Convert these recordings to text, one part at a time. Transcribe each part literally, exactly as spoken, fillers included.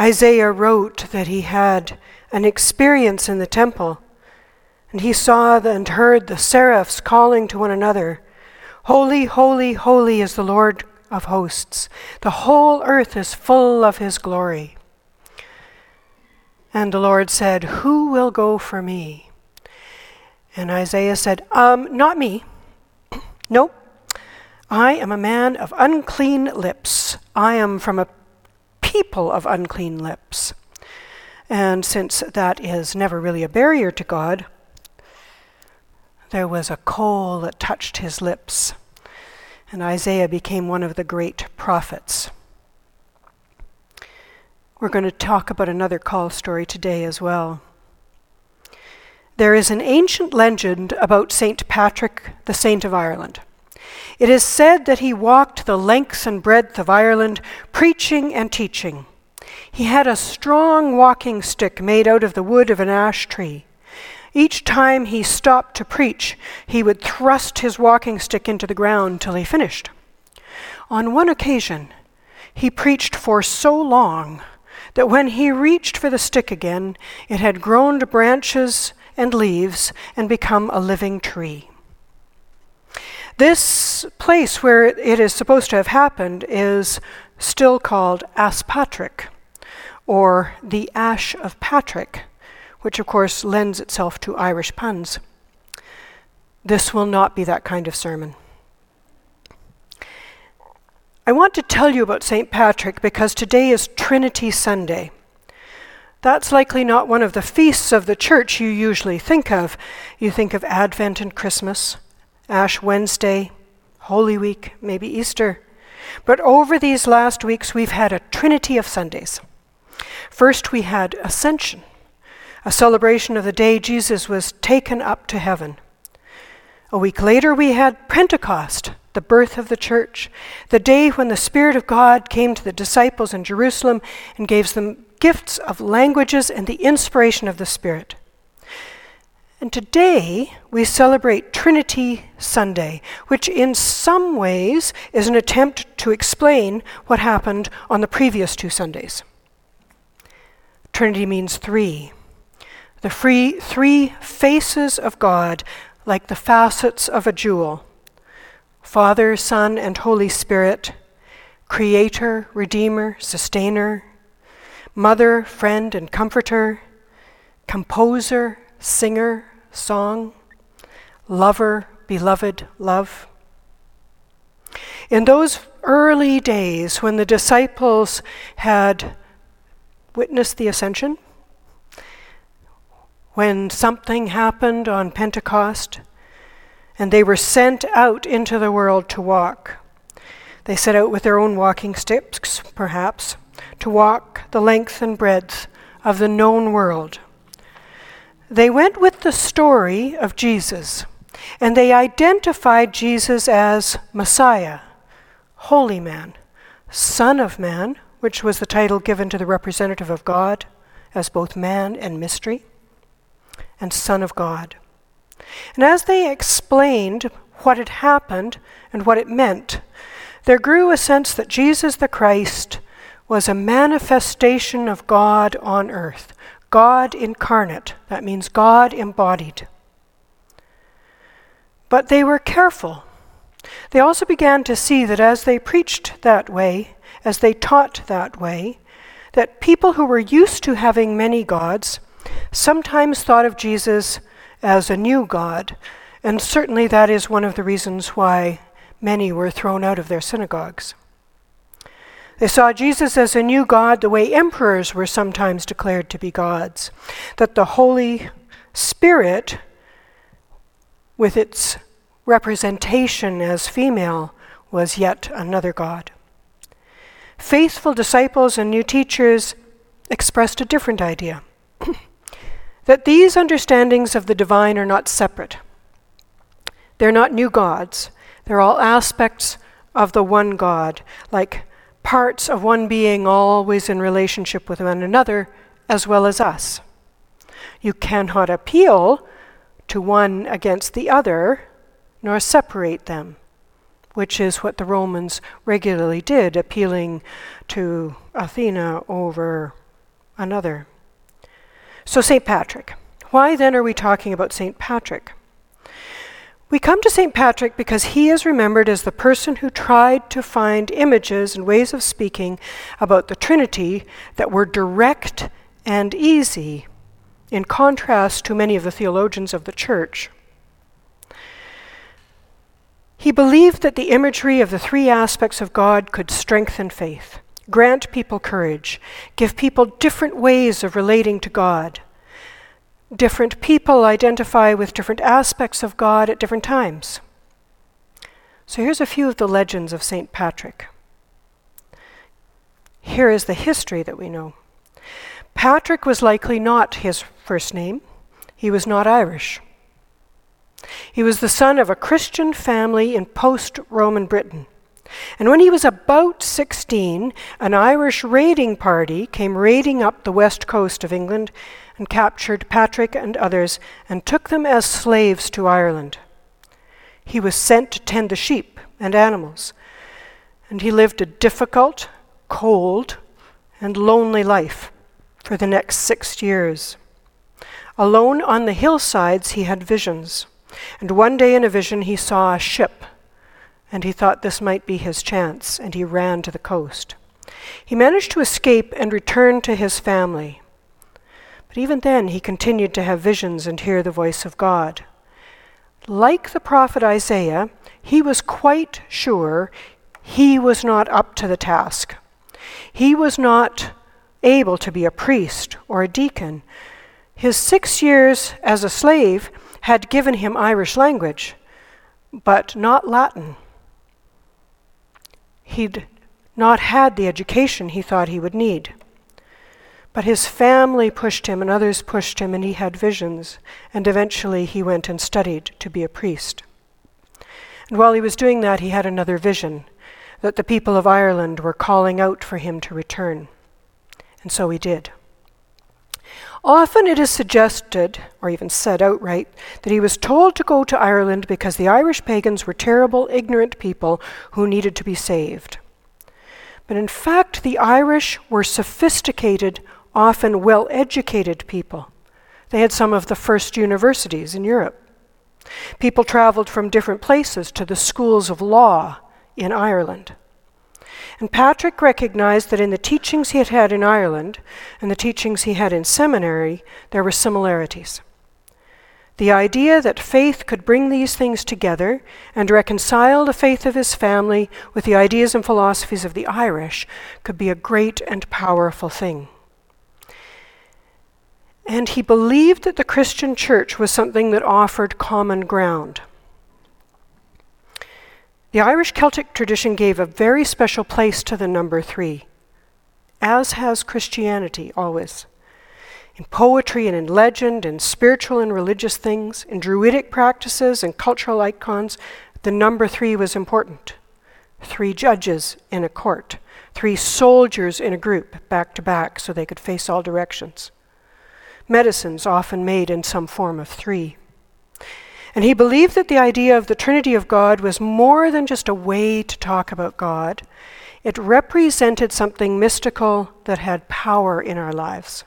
Isaiah wrote that he had an experience in the temple, and he saw and heard the seraphs calling to one another, "Holy, holy, holy is the Lord of hosts. The whole earth is full of his glory." And the Lord said, "Who will go for me?" And Isaiah said, um, not me. Nope. I am a man of unclean lips. I am from a people of unclean lips. And since that is never really a barrier to God, there was a coal that touched his lips, and Isaiah became one of the great prophets. We're going to talk about another call story today as well. There is an ancient legend about Saint Patrick, the Saint of Ireland. It is said that he walked the length and breadth of Ireland, preaching and teaching. He had a strong walking stick made out of the wood of an ash tree. Each time he stopped to preach, he would thrust his walking stick into the ground till he finished. On one occasion, he preached for so long that when he reached for the stick again, it had grown to branches and leaves and become a living tree. This place where it is supposed to have happened is still called Aspatrick, or the Ash of Patrick, which of course lends itself to Irish puns. This will not be that kind of sermon. I want to tell you about Saint Patrick because today is Trinity Sunday. That's likely not one of the feasts of the church you usually think of. You think of Advent and Christmas, Ash Wednesday, Holy Week, maybe Easter. But over these last weeks, we've had a trinity of Sundays. First, we had Ascension, a celebration of the day Jesus was taken up to heaven. A week later, we had Pentecost, the birth of the church, the day when the Spirit of God came to the disciples in Jerusalem and gave them gifts of languages and the inspiration of the Spirit. And today, we celebrate Trinity Sunday, which in some ways is an attempt to explain what happened on the previous two Sundays. Trinity means three. The free, three faces of God, like the facets of a jewel. Father, Son, and Holy Spirit, Creator, Redeemer, Sustainer, Mother, Friend, and Comforter, Composer, Singer, Song, Lover, Beloved, Love. In those early days when the disciples had witnessed the ascension, when something happened on Pentecost, and they were sent out into the world to walk. They set out with their own walking sticks, perhaps, to walk the length and breadth of the known world. They went with the story of Jesus, and they identified Jesus as Messiah, Holy Man, Son of Man, which was the title given to the representative of God as both man and mystery, and Son of God. And as they explained what had happened and what it meant, there grew a sense that Jesus the Christ was a manifestation of God on earth, God incarnate. That means God embodied. But they were careful. They also began to see that as they preached that way, as they taught that way, that people who were used to having many gods sometimes thought of Jesus as a new God, and certainly that is one of the reasons why many were thrown out of their synagogues. They saw Jesus as a new God the way emperors were sometimes declared to be gods, that the Holy Spirit, with its representation as female, was yet another God. Faithful disciples and new teachers expressed a different idea, that these understandings of the divine are not separate. They're not new gods. They're all aspects of the one God, like parts of one being always in relationship with one another, as well as us. You cannot appeal to one against the other, nor separate them, which is what the Romans regularly did, appealing to Athena over another. So Saint Patrick. Why then are we talking about Saint Patrick? We come to Saint Patrick because he is remembered as the person who tried to find images and ways of speaking about the Trinity that were direct and easy, in contrast to many of the theologians of the Church. He believed that the imagery of the three aspects of God could strengthen faith, grant people courage, give people different ways of relating to God. Different people identify with different aspects of God at different times. So here's a few of the legends of Saint Patrick. Here is the history that we know. Patrick was likely not his first name. He was not Irish. He was the son of a Christian family in post-Roman Britain. And when he was about sixteen, an Irish raiding party came raiding up the west coast of England and captured Patrick and others and took them as slaves to Ireland. He was sent to tend the sheep and animals, and he lived a difficult, cold, and lonely life for the next six years. Alone on the hillsides, he had visions, and one day in a vision he saw a ship, and he thought this might be his chance, and he ran to the coast. He managed to escape and return to his family. But even then, he continued to have visions and hear the voice of God. Like the prophet Isaiah, he was quite sure he was not up to the task. He was not able to be a priest or a deacon. His six years as a slave had given him Irish language, but not Latin. He'd not had the education he thought he would need. But his family pushed him and others pushed him, and he had visions, and eventually he went and studied to be a priest. And while he was doing that, he had another vision, that the people of Ireland were calling out for him to return. And so he did. Often it is suggested, or even said outright, that he was told to go to Ireland because the Irish pagans were terrible, ignorant people who needed to be saved. But in fact, the Irish were sophisticated, often well-educated people. They had some of the first universities in Europe. People traveled from different places to the schools of law in Ireland. And Patrick recognized that in the teachings he had had in Ireland and the teachings he had in seminary, there were similarities. The idea that faith could bring these things together and reconcile the faith of his family with the ideas and philosophies of the Irish could be a great and powerful thing. And he believed that the Christian church was something that offered common ground. The Irish Celtic tradition gave a very special place to the number three, as has Christianity always. In poetry and in legend, in spiritual and religious things, in druidic practices and cultural icons, the number three was important. Three judges in a court, three soldiers in a group, back to back, so they could face all directions. Medicines often made in some form of three. And he believed that the idea of the Trinity of God was more than just a way to talk about God. It represented something mystical that had power in our lives.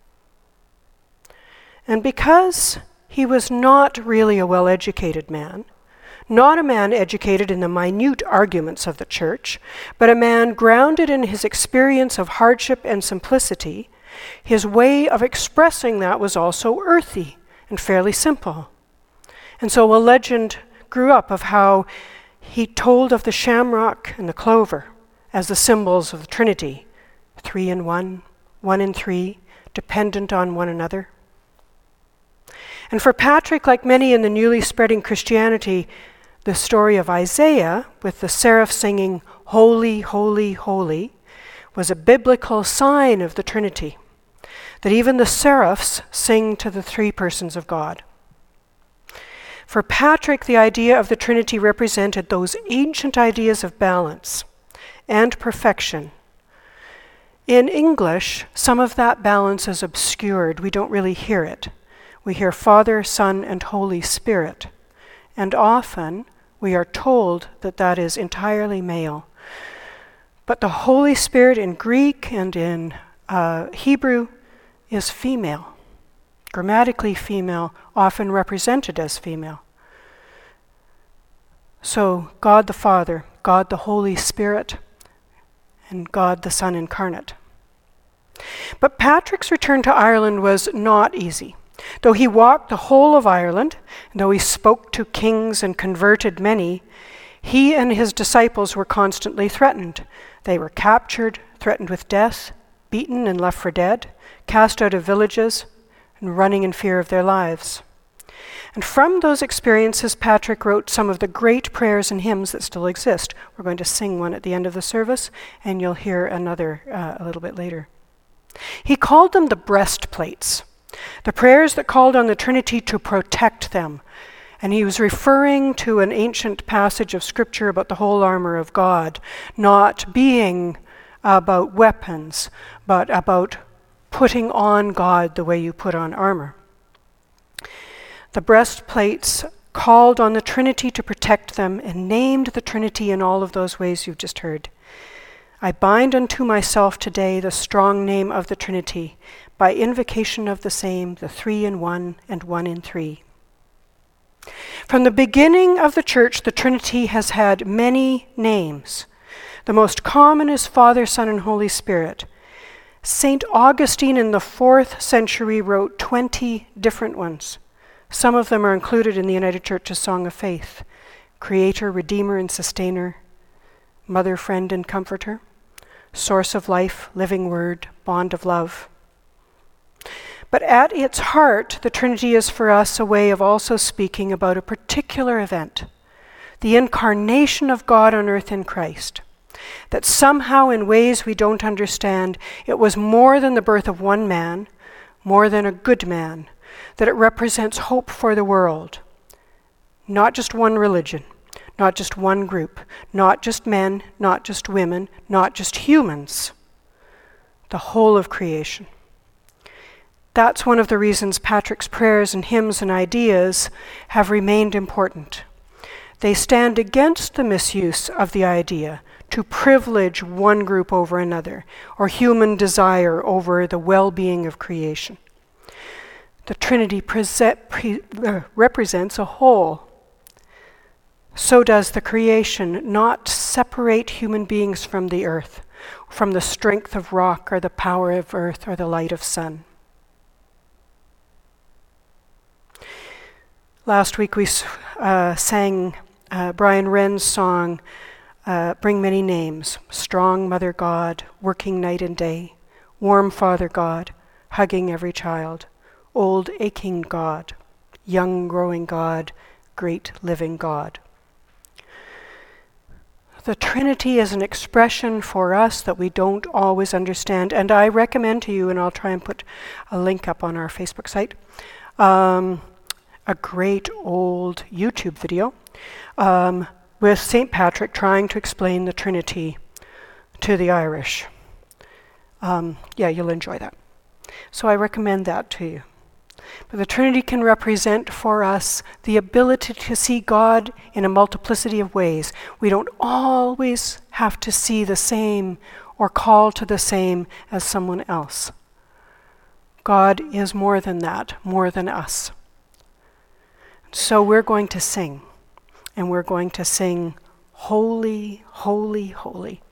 And because he was not really a well-educated man, not a man educated in the minute arguments of the church, but a man grounded in his experience of hardship and simplicity, his way of expressing that was also earthy and fairly simple. And so a legend grew up of how he told of the shamrock and the clover as the symbols of the Trinity, three in one, one in three, dependent on one another. And for Patrick, like many in the newly spreading Christianity, the story of Isaiah, with the seraph singing, "Holy, holy, holy," was a biblical sign of the Trinity, that even the seraphs sing to the three persons of God. For Patrick, the idea of the Trinity represented those ancient ideas of balance and perfection. In English, some of that balance is obscured. We don't really hear it. We hear Father, Son, and Holy Spirit. And often we are told that that is entirely male. But the Holy Spirit in Greek and in uh, Hebrew is female, grammatically female, often represented as female. So God the Father, God the Holy Spirit, and God the Son incarnate. But Patrick's return to Ireland was not easy. Though he walked the whole of Ireland, and though he spoke to kings and converted many, he and his disciples were constantly threatened. They were captured, threatened with death, beaten and left for dead, cast out of villages, and running in fear of their lives. And from those experiences, Patrick wrote some of the great prayers and hymns that still exist. We're going to sing one at the end of the service, and you'll hear another uh, a little bit later. He called them the breastplates, the prayers that called on the Trinity to protect them. And he was referring to an ancient passage of Scripture about the whole armor of God, not being about weapons, but about putting on God the way you put on armor. The breastplates called on the Trinity to protect them and named the Trinity in all of those ways you've just heard. I bind unto myself today the strong name of the Trinity, by invocation of the same, the three in one and one in three. From the beginning of the Church, the Trinity has had many names. The most common is Father, Son, and Holy Spirit. Saint Augustine in the fourth century wrote twenty different ones. Some of them are included in the United Church's Song of Faith: Creator, Redeemer, and Sustainer, Mother, Friend, and Comforter, Source of Life, Living Word, Bond of Love. But at its heart, the Trinity is for us a way of also speaking about a particular event, the incarnation of God on earth in Christ. That somehow, in ways we don't understand, it was more than the birth of one man, more than a good man, that it represents hope for the world. Not just one religion, not just one group, not just men, not just women, not just humans, the whole of creation. That's one of the reasons Patrick's prayers and hymns and ideas have remained important. They stand against the misuse of the idea to privilege one group over another, or human desire over the well-being of creation. The Trinity present, pre, uh, represents a whole. So does the creation not separate human beings from the earth, from the strength of rock or the power of earth or the light of sun. Last week we uh, sang uh, Brian Wren's song, uh, Bring Many Names: Strong Mother God, working night and day, warm Father God, hugging every child, old aching God, young growing God, great living God. The Trinity is an expression for us that we don't always understand, and I recommend to you, and I'll try and put a link up on our Facebook site, um, a great old YouTube video um, with Saint Patrick trying to explain the Trinity to the Irish. Um, yeah, you'll enjoy that. So I recommend that to you. But the Trinity can represent for us the ability to see God in a multiplicity of ways. We don't always have to see the same or call to the same as someone else. God is more than that, more than us. So we're going to sing, and we're going to sing, Holy, Holy, Holy.